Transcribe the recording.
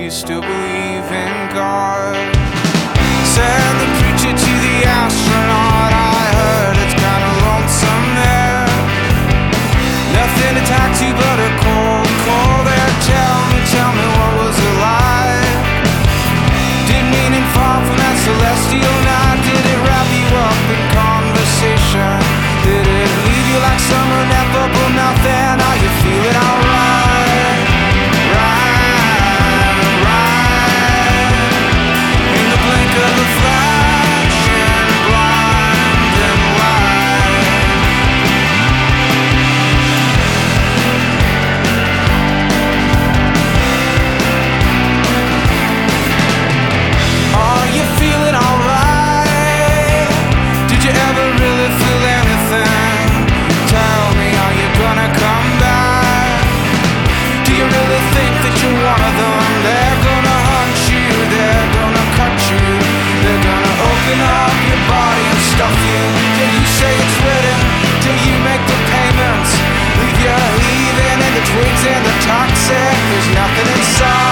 you still believe in God? Said the preacher to the astronaut, I heard it's kinda lonesome there. Nothing to talk to but a cold air. Tell me what was it like? Did meaning fall from that celestial night? Did it wrap you up in conversation? Did it leave you like some ineffable nothing? Are you feeling alright? Right. In the blink of a flashing blinding light. Are you feeling alright? Did you ever really feel anything? Tell me, are you gonna come back? Do you really think that you're one of them? They're gonna hunt you, they're gonna cut you, they're gonna open up your body and stuff you till you say it's ready, till you make the payments. Leave you heaving in the twigs and the toxic. There's nothing inside.